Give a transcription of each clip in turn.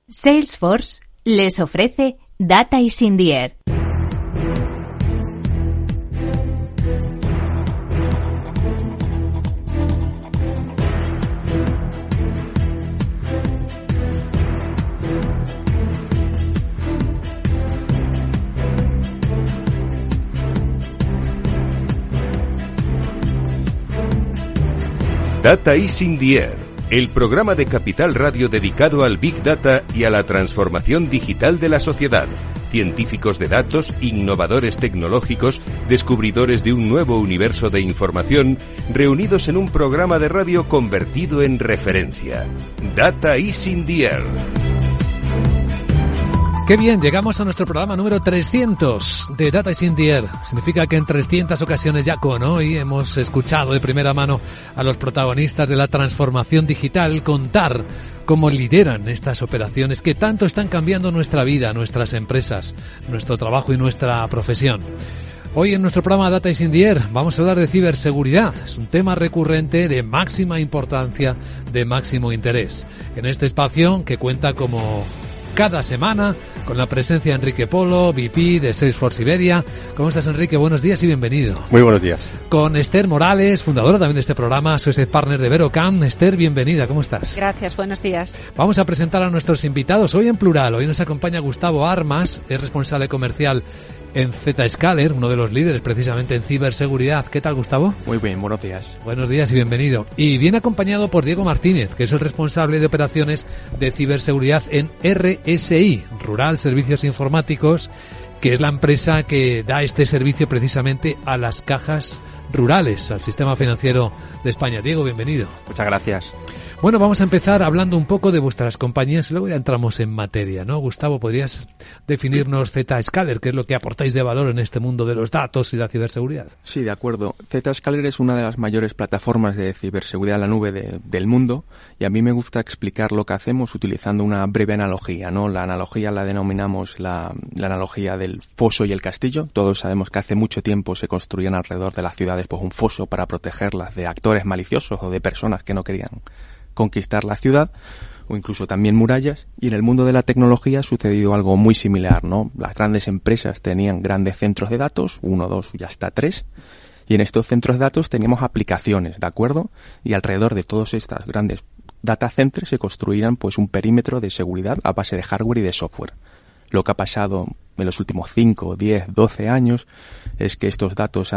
Salesforce les ofrece Data is in the Air. Data is in the Air, el programa de Capital Radio dedicado al Big Data y a la transformación digital de la sociedad. Científicos de datos, innovadores tecnológicos, descubridores de un nuevo universo de información, reunidos en un programa de radio convertido en referencia. Data is in the Air. ¡Qué bien! Llegamos a nuestro programa número 300 de Data is in the Air. Significa que en 300 ocasiones ya con hoy hemos escuchado de primera mano a los protagonistas de la transformación digital contar cómo lideran estas operaciones que tanto están cambiando nuestra vida, nuestras empresas, nuestro trabajo y nuestra profesión. Hoy en nuestro programa Data is in the Air vamos a hablar de ciberseguridad. Es un tema recurrente de máxima importancia, de máximo interés. En este espacio que cuenta como cada semana con la presencia de Enrique Polo, VP de Salesforce Iberia. ¿Cómo estás, Enrique? Buenos días y bienvenido. Muy buenos días. Con Esther Morales, fundadora también de este programa, Associate Partner de Verocam. Esther, bienvenida. ¿Cómo estás? Gracias, buenos días. Vamos a presentar a nuestros invitados hoy en plural. Hoy nos acompaña Gustavo Armas, es responsable comercial en Zscaler, uno de los líderes precisamente en ciberseguridad. ¿Qué tal, Gustavo? Muy bien, buenos días. Buenos días y bienvenido. Y viene acompañado por Diego Martínez, que es el responsable de operaciones de ciberseguridad en RSI, Rural Servicios Informáticos, que es la empresa que da este servicio precisamente a las cajas rurales, al sistema financiero de España. Diego, bienvenido. Muchas gracias. Bueno, vamos a empezar hablando un poco de vuestras compañías y luego ya entramos en materia, ¿no? Gustavo, ¿podrías definirnos Zscaler? ¿Qué es lo que aportáis de valor en este mundo de los datos y la ciberseguridad? Sí, de acuerdo. Zscaler es una de las mayores plataformas de ciberseguridad en la nube del mundo y a mí me gusta explicar lo que hacemos utilizando una breve analogía, ¿no? La analogía la denominamos la analogía del foso y el castillo. Todos sabemos que hace mucho tiempo se construían alrededor de las ciudades pues un foso para protegerlas de actores maliciosos o de personas que no querían conquistar la ciudad, o incluso también murallas, y en el mundo de la tecnología ha sucedido algo muy similar, ¿no? Las grandes empresas tenían grandes centros de datos, 1, 2 y hasta 3, y en estos centros de datos teníamos aplicaciones, ¿de acuerdo? Y alrededor de todos estos grandes data centers se construían pues un perímetro de seguridad a base de hardware y de software. Lo que ha pasado en los últimos 5, 10, 12 años es que estos datos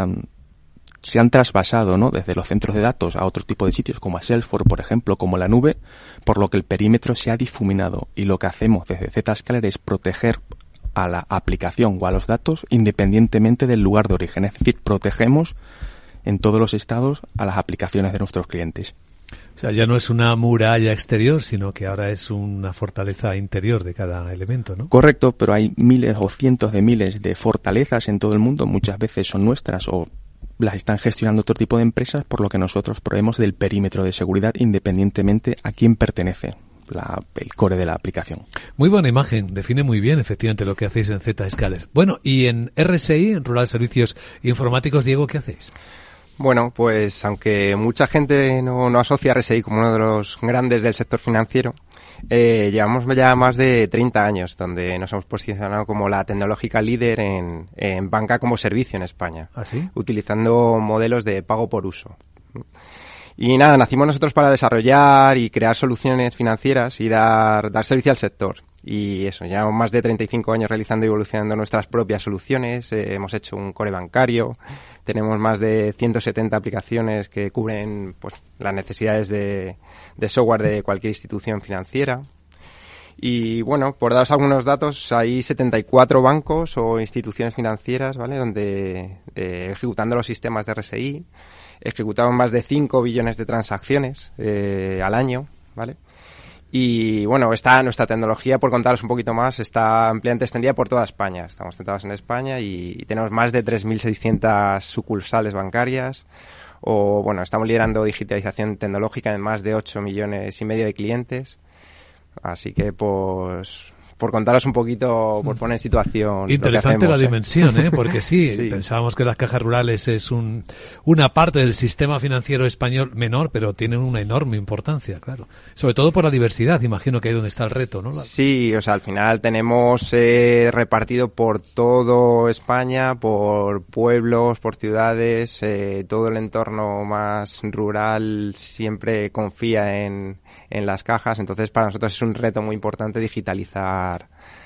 se han trasvasado, ¿no?, desde los centros de datos a otro tipo de sitios, como a Salesforce, por ejemplo, como la nube, por lo que el perímetro se ha difuminado. Y lo que hacemos desde Zscaler es proteger a la aplicación o a los datos independientemente del lugar de origen. Es decir, protegemos en todos los estados a las aplicaciones de nuestros clientes. O sea, ya no es una muralla exterior, sino que ahora es una fortaleza interior de cada elemento, ¿no? Correcto, pero hay miles o cientos de miles de fortalezas en todo el mundo. Muchas veces son nuestras o las están gestionando otro tipo de empresas, por lo que nosotros proveemos del perímetro de seguridad independientemente a quién pertenece el core de la aplicación. Muy buena imagen, define muy bien efectivamente lo que hacéis en Zscaler. Bueno, y en RSI, en Rural Servicios Informáticos, Diego, ¿qué hacéis? Bueno, pues aunque mucha gente no asocia a RSI como uno de los grandes del sector financiero, llevamos ya más de 30 años donde nos hemos posicionado como la tecnológica líder en banca como servicio en España. ¿Ah, sí? Utilizando modelos de pago por uso. Y nada, nacimos nosotros para desarrollar y crear soluciones financieras y dar servicio al sector. Y eso, llevamos más de 35 años realizando y evolucionando nuestras propias soluciones. Hemos hecho un core bancario, tenemos más de 170 aplicaciones que cubren pues las necesidades de software de cualquier institución financiera. Y bueno, por daros algunos datos, hay 74 bancos o instituciones financieras, ¿vale?, donde ejecutando los sistemas de RSI, ejecutamos más de 5 billones de transacciones al año, ¿vale? Y bueno, está nuestra tecnología, por contaros un poquito más, está ampliamente extendida por toda España. Estamos centrados en España y tenemos más de 3.600 sucursales bancarias. O bueno, estamos liderando digitalización tecnológica en más de 8,5 millones de clientes. Así que pues por contaros un poquito, por poner en situación. Interesante lo que hacemos, la dimensión, porque sí, sí, pensábamos que las cajas rurales es una parte del sistema financiero español menor, pero tienen una enorme importancia, claro. Sobre todo por la diversidad, imagino que ahí donde está el reto, ¿no? Sí, o sea, al final tenemos repartido por todo España, por pueblos, por ciudades, todo el entorno más rural siempre confía en las cajas, entonces para nosotros es un reto muy importante digitalizar,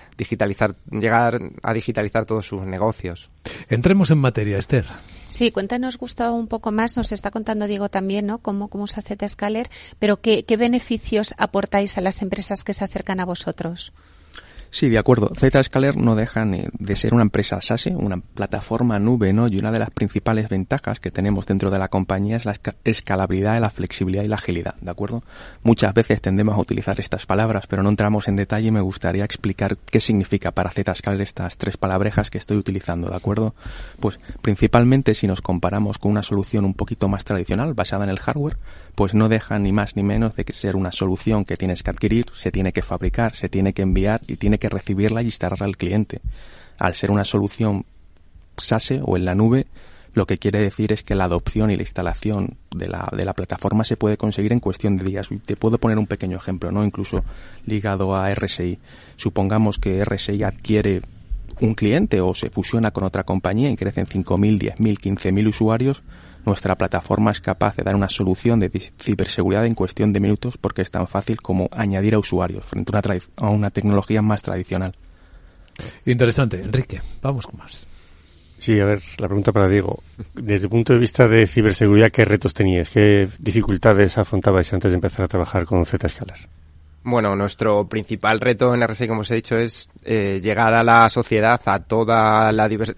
llegar a digitalizar todos sus negocios. Entremos en materia, Esther. Sí, cuéntanos, Gustavo, un poco más. Nos está contando Diego también, ¿no? Cómo se hace Zscaler, pero ¿qué beneficios aportáis a las empresas que se acercan a vosotros? Sí, de acuerdo. Zscaler no deja de ser una empresa SaaS, una plataforma nube, ¿no? Y una de las principales ventajas que tenemos dentro de la compañía es la escalabilidad, la flexibilidad y la agilidad, ¿de acuerdo? Muchas veces tendemos a utilizar estas palabras, pero no entramos en detalle y me gustaría explicar qué significa para Zscaler estas tres palabrejas que estoy utilizando, ¿de acuerdo? Pues principalmente si nos comparamos con una solución un poquito más tradicional, basada en el hardware, pues no deja ni más ni menos de que ser una solución que tienes que adquirir, se tiene que fabricar, se tiene que enviar y tiene que recibirla y instalarla al cliente. Al ser una solución SaaS o en la nube, lo que quiere decir es que la adopción y la instalación de la plataforma se puede conseguir en cuestión de días. Te puedo poner un pequeño ejemplo, ¿no? Incluso ligado a RSI. Supongamos que RSI adquiere un cliente o se fusiona con otra compañía y crecen 5.000, 10.000, 15.000 usuarios. Nuestra plataforma es capaz de dar una solución de ciberseguridad en cuestión de minutos porque es tan fácil como añadir a usuarios frente a una tecnología más tradicional. Interesante. Enrique, vamos con más. Sí, a ver, la pregunta para Diego. Desde el punto de vista de ciberseguridad, ¿qué retos teníais? ¿Qué dificultades afrontabais antes de empezar a trabajar con Zscaler? Bueno, nuestro principal reto en RSI, como os he dicho, es llegar a la sociedad, a toda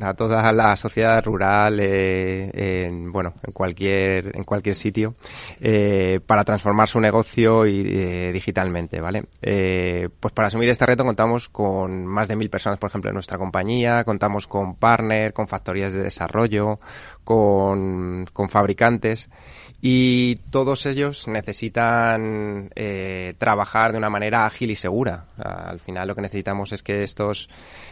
la sociedad rural, en cualquier sitio, para transformar su negocio y digitalmente, ¿vale? Pues para asumir este reto contamos con más de 1.000 personas, por ejemplo, en nuestra compañía, contamos con partners, con factorías de desarrollo, con fabricantes. Y todos ellos necesitan trabajar de una manera ágil y segura. Al final lo que necesitamos es que estos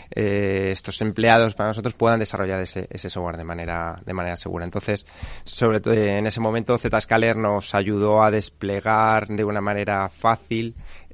empleados para nosotros puedan desarrollar ese software de manera segura. Entonces, sobre todo en ese momento, Zscaler nos ayudó a desplegar de una manera fácil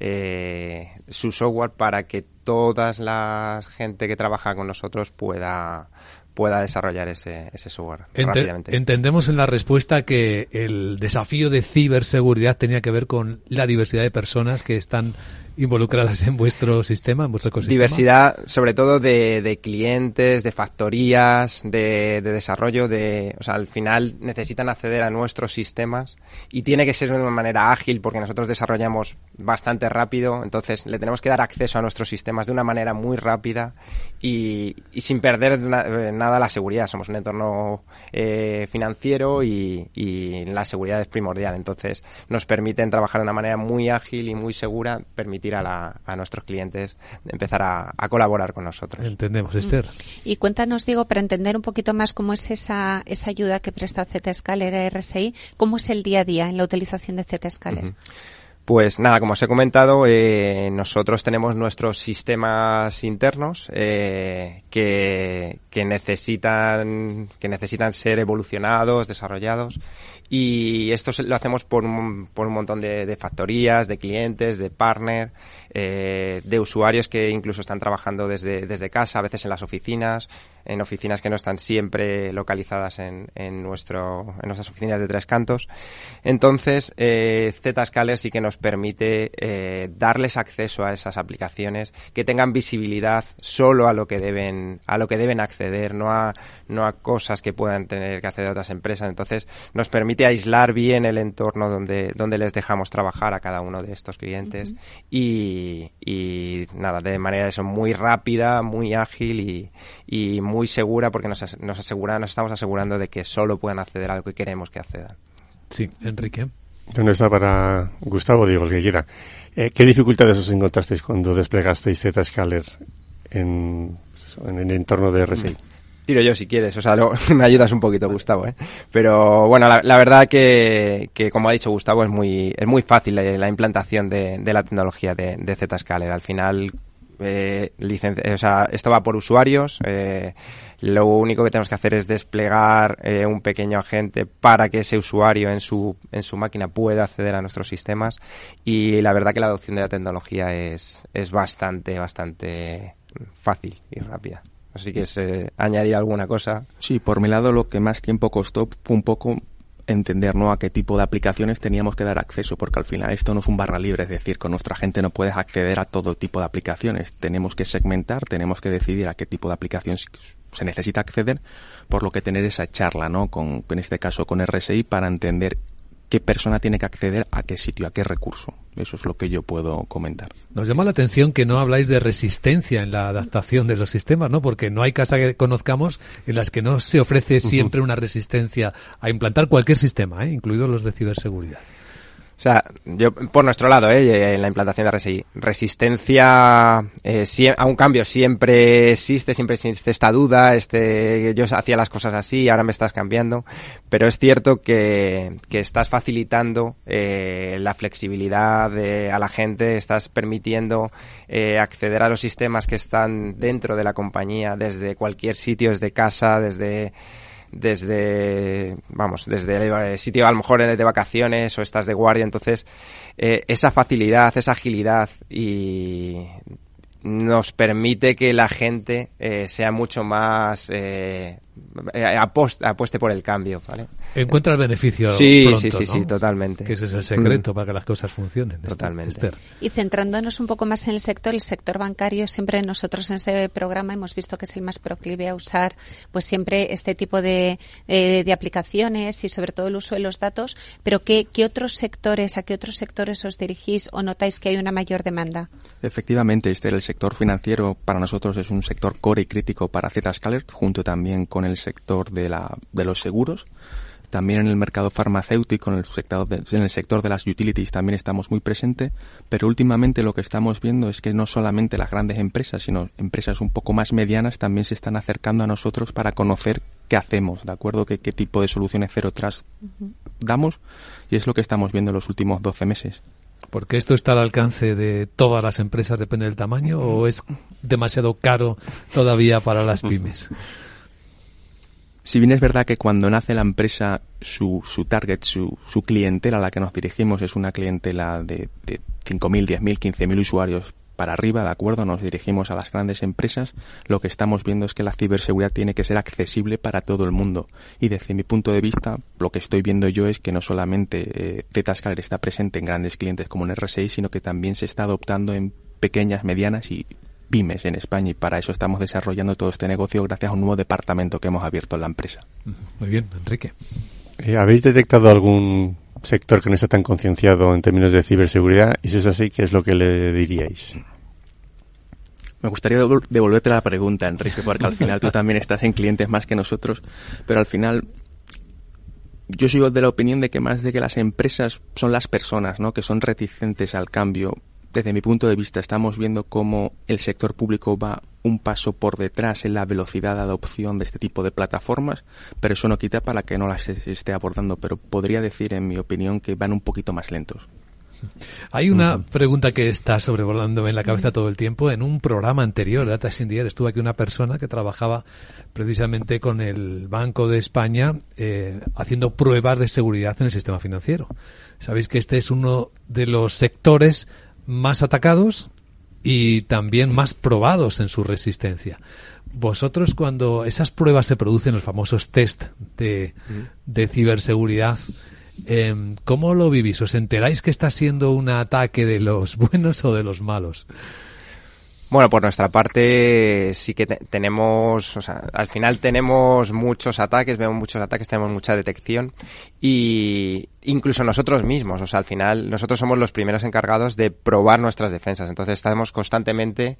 su software para que toda la gente que trabaja con nosotros pueda desarrollar ese software rápidamente. Entendemos en la respuesta que el desafío de ciberseguridad tenía que ver con la diversidad de personas que están involucradas en vuestro sistema, en vuestro ecosistema. Diversidad, sobre todo de clientes, de factorías, de desarrollo, o sea, al final necesitan acceder a nuestros sistemas y tiene que ser de una manera ágil porque nosotros desarrollamos bastante rápido, entonces le tenemos que dar acceso a nuestros sistemas de una manera muy rápida y sin perder nada la seguridad. Somos un entorno financiero y la seguridad es primordial, entonces nos permiten trabajar de una manera muy ágil y muy segura, permitir a nuestros clientes empezar a colaborar con nosotros. Entendemos, Esther. Y cuéntanos, Diego, para entender un poquito más cómo es esa ayuda que presta Zscaler a RSI, cómo es el día a día en la utilización de Zscaler. Uh-huh. Pues nada, como os he comentado, nosotros tenemos nuestros sistemas internos que necesitan ser evolucionados, desarrollados, y esto lo hacemos por un montón de factorías, de clientes, de partners, de usuarios que incluso están trabajando desde casa, a veces en las oficinas que no están siempre localizadas en nuestras oficinas de Tres Cantos. Entonces, Zscaler sí que nos permite darles acceso a esas aplicaciones, que tengan visibilidad solo a lo que deben acceder, no a cosas que puedan tener que acceder otras empresas. Entonces, nos permite aislar bien el entorno donde les dejamos trabajar a cada uno de estos clientes. Uh-huh. Y nada, de manera muy rápida, muy ágil y muy segura, porque nos estamos asegurando de que solo puedan acceder a lo que queremos que accedan. Sí, Enrique. ¿Dónde está para Gustavo, Diego, el que quiera? ¿Qué dificultades os encontrasteis cuando desplegasteis Zscaler en el entorno de RSI? Tiro yo si quieres, o sea, me ayudas un poquito, Gustavo, Pero bueno, la verdad que como ha dicho Gustavo, es muy fácil la implantación de la tecnología de Zscaler. Al final, esto va por usuarios. Lo único que tenemos que hacer es desplegar un pequeño agente para que ese usuario en su máquina pueda acceder a nuestros sistemas, y la verdad que la adopción de la tecnología es bastante fácil y rápida. Así que añadir alguna cosa. Sí, por mi lado lo que más tiempo costó fue un poco entender, ¿no?, a qué tipo de aplicaciones teníamos que dar acceso, porque al final esto no es un barra libre, es decir, con nuestra gente no puedes acceder a todo tipo de aplicaciones. Tenemos que segmentar, tenemos que decidir a qué tipo de aplicación se necesita acceder, por lo que tener esa charla, ¿no?, en este caso con RSI, para entender qué persona tiene que acceder a qué sitio, a qué recurso. Eso es lo que yo puedo comentar. Nos llama la atención que no habláis de resistencia en la adaptación de los sistemas, ¿no? Porque no hay casa que conozcamos en las que no se ofrece siempre una resistencia a implantar cualquier sistema, incluidos los de ciberseguridad. O sea, yo por nuestro lado, en la implantación de RSI, resistencia a un cambio siempre existe esta duda, yo hacía las cosas así, ahora me estás cambiando, pero es cierto que estás facilitando la flexibilidad a la gente, estás permitiendo acceder a los sistemas que están dentro de la compañía desde cualquier sitio, desde casa, desde el sitio a lo mejor de vacaciones o estás de guardia. Entonces esa facilidad, esa agilidad y nos permite que la gente sea mucho más apueste por el cambio, ¿vale? Encuentra el beneficio sí, pronto, sí, ¿no? Totalmente. Que ese es el secreto para que las cosas funcionen. Totalmente. Esther. Y centrándonos un poco más en el sector bancario, siempre nosotros en este programa hemos visto que es el más proclive a usar pues siempre este tipo de aplicaciones y sobre todo el uso de los datos, pero ¿a qué otros sectores os dirigís o notáis que hay una mayor demanda? Efectivamente, Esther, el sector financiero para nosotros es un sector core y crítico para Zscaler, junto también con el sector de los seguros. También en el mercado farmacéutico, en el sector de las utilities también estamos muy presentes, pero últimamente lo que estamos viendo es que no solamente las grandes empresas, sino empresas un poco más medianas también se están acercando a nosotros para conocer qué hacemos, ¿de acuerdo? ¿Qué tipo de soluciones Zero Trust damos? Y es lo que estamos viendo en los últimos 12 meses. ¿Porque esto está al alcance de todas las empresas, depende del tamaño, o es demasiado caro todavía para las pymes? Si bien es verdad que cuando nace la empresa, su target, su clientela a la que nos dirigimos es una clientela de 5.000, 10.000, 15.000 usuarios para arriba, ¿de acuerdo? Nos dirigimos a las grandes empresas. Lo que estamos viendo es que la ciberseguridad tiene que ser accesible para todo el mundo. Y desde mi punto de vista, lo que estoy viendo yo es que no solamente Zscaler está presente en grandes clientes como en RSI, sino que también se está adoptando en pequeñas, medianas y pymes en España, y para eso estamos desarrollando todo este negocio gracias a un nuevo departamento que hemos abierto en la empresa. Muy bien, Enrique. ¿Habéis detectado algún sector que no está tan concienciado en términos de ciberseguridad? Y si es así, ¿qué es lo que le diríais? Me gustaría devolverte la pregunta, Enrique, porque al final tú también estás en clientes más que nosotros, pero al final yo sigo de la opinión de que más de que las empresas son las personas, ¿no?, que son reticentes al cambio. Desde mi punto de vista estamos viendo cómo el sector público va un paso por detrás en la velocidad de adopción de este tipo de plataformas, pero eso no quita para que no las esté abordando, pero podría decir, en mi opinión, que van un poquito más lentos. Hay una pregunta que está sobrevolándome en la cabeza todo el tiempo. En un programa anterior de Data is in the Air estuvo aquí una persona que trabajaba precisamente con el Banco de España haciendo pruebas de seguridad en el sistema financiero. Sabéis que este es uno de los sectores más atacados y también más probados en su resistencia. Vosotros, cuando esas pruebas se producen, los famosos test de ciberseguridad, ¿cómo lo vivís? ¿Os enteráis que está siendo un ataque de los buenos o de los malos? Bueno, por nuestra parte sí que tenemos, o sea, al final tenemos muchos ataques, vemos muchos ataques, tenemos mucha detección y incluso nosotros mismos, o sea, al final nosotros somos los primeros encargados de probar nuestras defensas, entonces estamos constantemente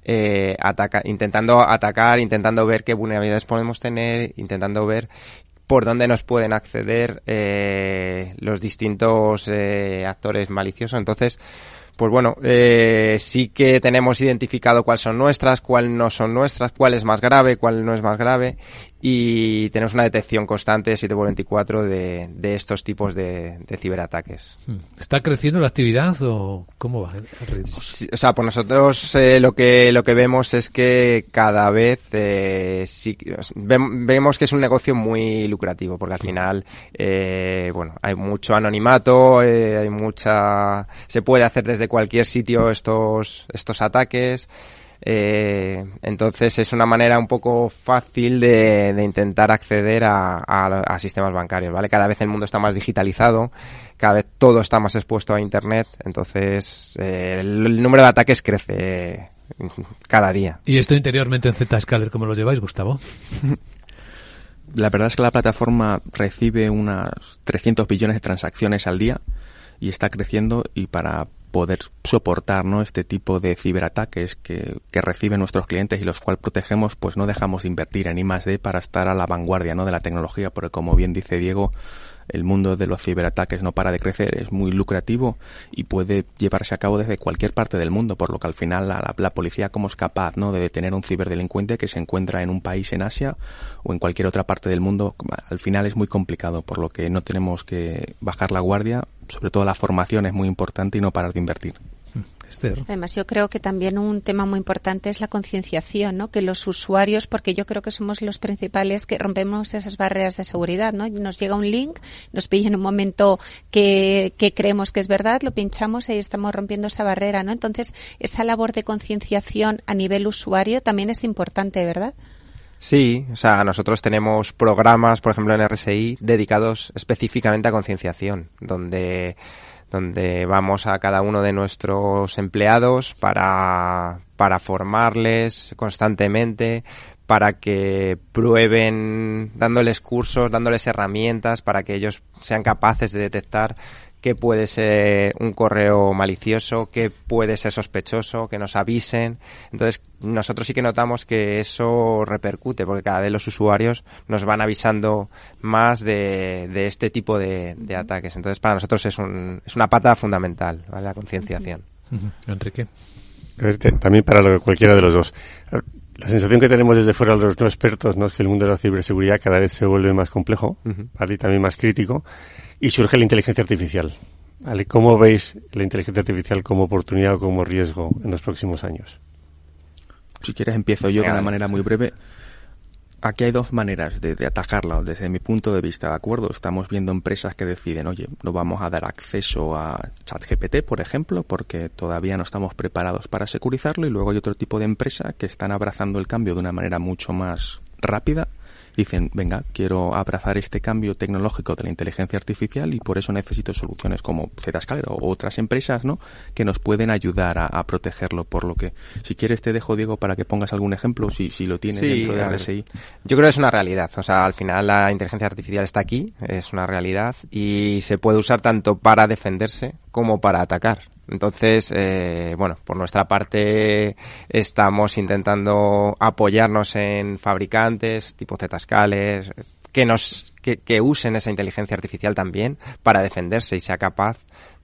intentando ver qué vulnerabilidades podemos tener, intentando ver por dónde nos pueden acceder los distintos actores maliciosos. Entonces, pues bueno, sí que tenemos identificado cuáles son nuestras, cuáles no son nuestras, cuál es más grave, cuál no es más grave, y tenemos una detección constante 7x24 de estos tipos de ciberataques. ¿Está creciendo la actividad o cómo va el ritmo? Sí, o sea, por nosotros lo que vemos es que cada vez vemos que es un negocio muy lucrativo, porque al final hay mucho anonimato, se puede hacer desde cualquier sitio estos ataques. Entonces es una manera un poco fácil de intentar acceder a sistemas bancarios, ¿vale? Cada vez el mundo está más digitalizado, cada vez todo está más expuesto a Internet, entonces el número de ataques crece cada día. ¿Y esto interiormente en Zscaler cómo lo lleváis, Gustavo? La verdad es que la plataforma recibe unas 300 billones de transacciones al día y está creciendo, y para poder soportar, ¿no?, este tipo de ciberataques que reciben nuestros clientes y los cuales protegemos, pues no dejamos de invertir en I+D para estar a la vanguardia, ¿no?, de la tecnología, porque como bien dice Diego, el mundo de los ciberataques no para de crecer, es muy lucrativo y puede llevarse a cabo desde cualquier parte del mundo, por lo que al final la policía, ¿cómo es capaz, ¿no?, de detener a un ciberdelincuente que se encuentra en un país en Asia o en cualquier otra parte del mundo? Al final es muy complicado, por lo que no tenemos que bajar la guardia. Sobre todo la formación es muy importante y no parar de invertir. Esther. Además, yo creo que también un tema muy importante es la concienciación, ¿no? Que los usuarios, porque yo creo que somos los principales que rompemos esas barreras de seguridad, ¿no? Nos llega un link, nos pilla en un momento que creemos que es verdad, lo pinchamos y ahí estamos rompiendo esa barrera, ¿no? Entonces, esa labor de concienciación a nivel usuario también es importante, ¿verdad? Sí, o sea, nosotros tenemos programas, por ejemplo en RSI, dedicados específicamente a concienciación, donde vamos a cada uno de nuestros empleados para formarles constantemente, para que prueben, dándoles cursos, dándoles herramientas para que ellos sean capaces de detectar qué puede ser un correo malicioso, qué puede ser sospechoso, que nos avisen. Entonces, nosotros sí que notamos que eso repercute, porque cada vez los usuarios nos van avisando más de este tipo de ataques. Entonces, para nosotros es una pata fundamental, ¿vale?, la concienciación. Enrique. También para cualquiera de los dos. La sensación que tenemos desde fuera los no expertos, ¿no?, es que el mundo de la ciberseguridad cada vez se vuelve más complejo, ¿vale?, y también más crítico, y surge la inteligencia artificial, ¿vale? ¿Cómo veis la inteligencia artificial como oportunidad o como riesgo en los próximos años? Si quieres empiezo yo de una manera muy breve. Aquí hay dos maneras de atajarla desde mi punto de vista, ¿de acuerdo? Estamos viendo empresas que deciden, oye, no vamos a dar acceso a ChatGPT, por ejemplo, porque todavía no estamos preparados para securizarlo, y luego hay otro tipo de empresa que están abrazando el cambio de una manera mucho más rápida. Dicen, venga, quiero abrazar este cambio tecnológico de la inteligencia artificial y por eso necesito soluciones como Zscaler o otras empresas, ¿no?, que nos pueden ayudar a protegerlo. Por lo que, si quieres, te dejo, Diego, para que pongas algún ejemplo, si lo tienes dentro de RSI. Yo creo que es una realidad. O sea, al final la inteligencia artificial está aquí, es una realidad, y se puede usar tanto para defenderse como para atacar. Entonces, por nuestra parte estamos intentando apoyarnos en fabricantes tipo Zscaler que usen esa inteligencia artificial también para defenderse y sea capaz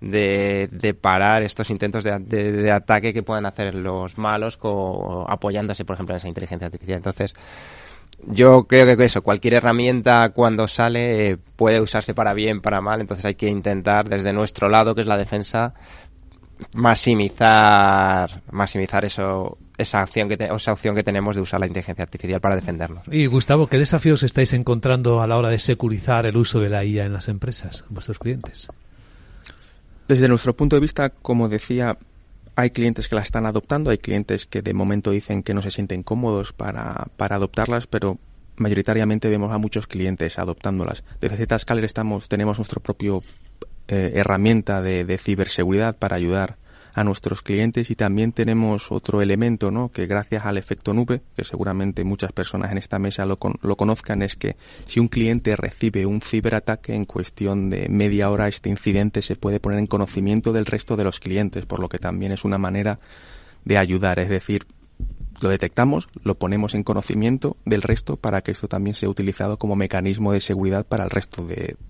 de parar estos intentos de ataque que puedan hacer los malos apoyándose, por ejemplo, en esa inteligencia artificial. Entonces, yo creo que cualquier herramienta cuando sale puede usarse para bien, para mal. Entonces hay que intentar desde nuestro lado, que es la defensa, maximizar esa opción que tenemos de usar la inteligencia artificial para defendernos. Y Gustavo, ¿qué desafíos estáis encontrando a la hora de securizar el uso de la IA en las empresas, en vuestros clientes? Desde nuestro punto de vista, como decía, hay clientes que la están adoptando, hay clientes que de momento dicen que no se sienten cómodos para adoptarlas, pero mayoritariamente vemos a muchos clientes adoptándolas. Desde Zscaler tenemos nuestro propio herramienta de ciberseguridad para ayudar a nuestros clientes, y también tenemos otro elemento, ¿no?, que gracias al efecto nube, que seguramente muchas personas en esta mesa lo conozcan, es que si un cliente recibe un ciberataque, en cuestión de media hora este incidente se puede poner en conocimiento del resto de los clientes, por lo que también es una manera de ayudar, es decir, lo detectamos, lo ponemos en conocimiento del resto para que esto también sea utilizado como mecanismo de seguridad para el resto de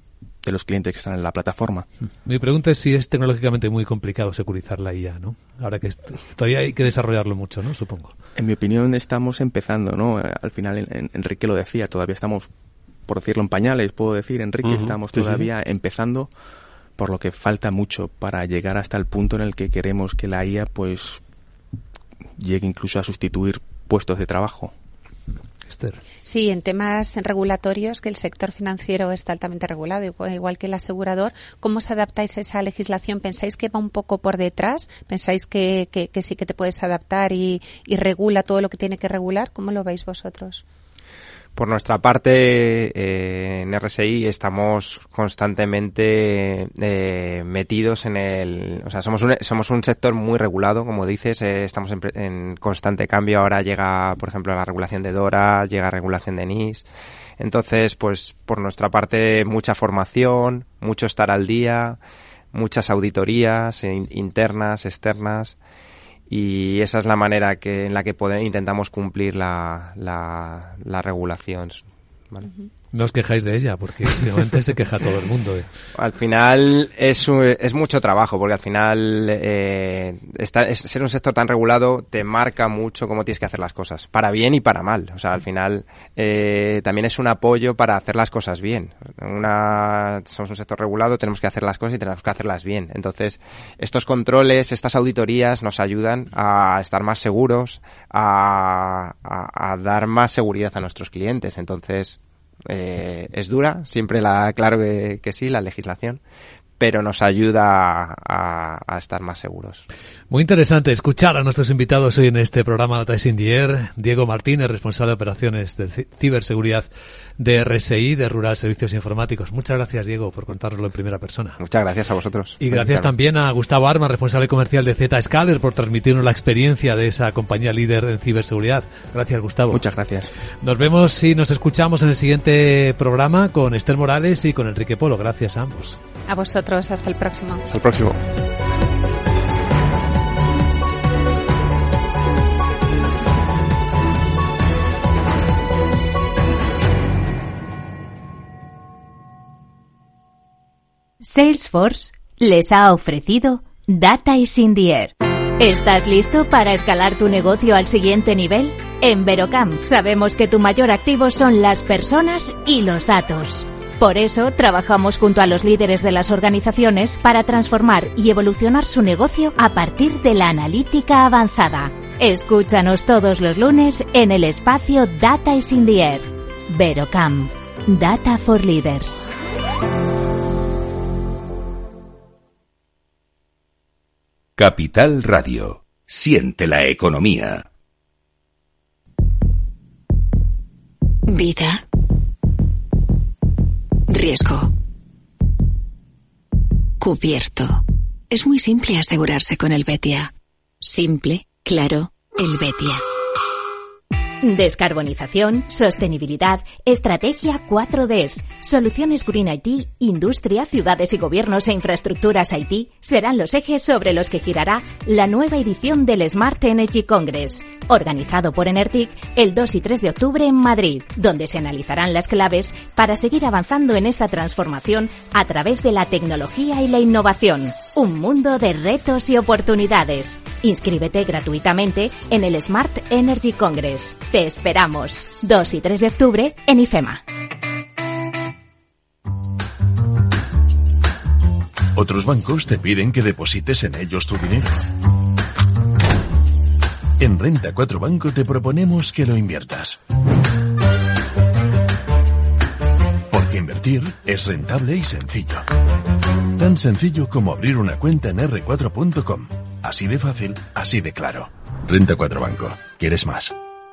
los clientes que están en la plataforma. Mi pregunta es si es tecnológicamente muy complicado securizar la IA, ¿no? Ahora que todavía hay que desarrollarlo mucho, ¿no? Supongo. En mi opinión estamos empezando, ¿no? Al final Enrique lo decía, todavía estamos, por decirlo en pañales, puedo decir, Enrique, estamos todavía empezando, por lo que falta mucho para llegar hasta el punto en el que queremos que la IA pues llegue incluso a sustituir puestos de trabajo. Esther. Sí, en temas regulatorios, que el sector financiero está altamente regulado, igual que el asegurador. ¿Cómo os adaptáis a esa legislación? ¿Pensáis que va un poco por detrás? ¿Pensáis que sí que te puedes adaptar y regula todo lo que tiene que regular? ¿Cómo lo veis vosotros? Por nuestra parte, en RSI estamos constantemente metidos en o sea, somos un sector muy regulado, como dices, estamos en constante cambio. Ahora llega, por ejemplo, la regulación de DORA, llega regulación de NIS. Entonces, pues, por nuestra parte, mucha formación, mucho estar al día, muchas auditorías internas, externas. Y esa es la manera en la que intentamos cumplir la regulación, ¿vale? No os quejáis de ella, porque últimamente se queja todo el mundo. Al final es mucho trabajo, porque al final ser un sector tan regulado te marca mucho cómo tienes que hacer las cosas, para bien y para mal. O sea, al final también es un apoyo para hacer las cosas bien. Somos un sector regulado, tenemos que hacer las cosas y tenemos que hacerlas bien. Entonces, estos controles, estas auditorías nos ayudan a estar más seguros, a dar más seguridad a nuestros clientes. Entonces, es dura, siempre claro que sí, la legislación, pero nos ayuda a estar más seguros. Muy interesante escuchar a nuestros invitados hoy en este programa Data is in the Air. Diego Martínez, responsable de operaciones de ciberseguridad de RSI, de Rural Servicios Informáticos. Muchas gracias, Diego, por contárnoslo en primera persona. Muchas gracias a vosotros. Y gracias también a Gustavo Armas, responsable comercial de Zscaler, por transmitirnos la experiencia de esa compañía líder en ciberseguridad. Gracias, Gustavo. Muchas gracias. Nos vemos y nos escuchamos en el siguiente programa con Esther Morales y con Enrique Polo. Gracias a ambos. A vosotros, hasta el próximo. Hasta el próximo. Salesforce les ha ofrecido Data is in the Air. ¿Estás listo para escalar tu negocio al siguiente nivel? En Verocam sabemos que tu mayor activo son las personas y los datos. Por eso, trabajamos junto a los líderes de las organizaciones para transformar y evolucionar su negocio a partir de la analítica avanzada. Escúchanos todos los lunes en el espacio Data is in the Air. Verocam. Data for Leaders. Capital Radio. Siente la economía. Vida. Riesgo. Cubierto. Es muy simple asegurarse con el Betia. Simple, claro, el Betia. Descarbonización, sostenibilidad, estrategia 4Ds, soluciones Green IT, industria, ciudades y gobiernos e infraestructuras IT serán los ejes sobre los que girará la nueva edición del Smart Energy Congress, organizado por Enertic el 2 y 3 de octubre en Madrid, donde se analizarán las claves para seguir avanzando en esta transformación a través de la tecnología y la innovación. Un mundo de retos y oportunidades. Inscríbete gratuitamente en el Smart Energy Congress. Te esperamos. 2 y 3 de octubre en IFEMA. Otros bancos te piden que deposites en ellos tu dinero. En Renta 4 Banco te proponemos que lo inviertas. Porque invertir es rentable y sencillo. Tan sencillo como abrir una cuenta en r4.com. Así de fácil, así de claro. Renta 4 Banco. ¿Quieres más?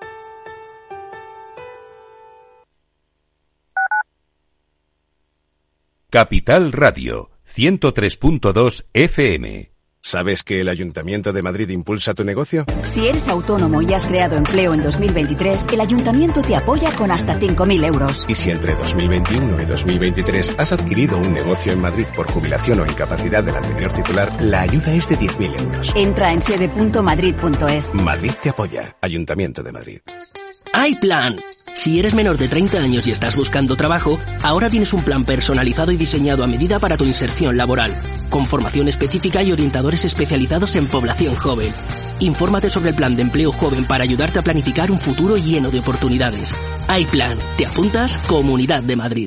Capital Radio, 103.2 FM. ¿Sabes que el Ayuntamiento de Madrid impulsa tu negocio? Si eres autónomo y has creado empleo en 2023, el Ayuntamiento te apoya con hasta 5.000 euros. Y si entre 2021 y 2023 has adquirido un negocio en Madrid por jubilación o incapacidad del anterior titular, la ayuda es de 10.000 euros. Entra en sede.madrid.es. Madrid te apoya. Ayuntamiento de Madrid. ¡Hay plan! Si eres menor de 30 años y estás buscando trabajo, ahora tienes un plan personalizado y diseñado a medida para tu inserción laboral, con formación específica y orientadores especializados en población joven. Infórmate sobre el plan de empleo joven para ayudarte a planificar un futuro lleno de oportunidades. Hay plan. ¿Te apuntas? Comunidad de Madrid.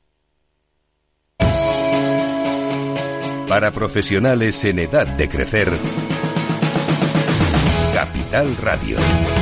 Para profesionales en edad de crecer, Capital Radio.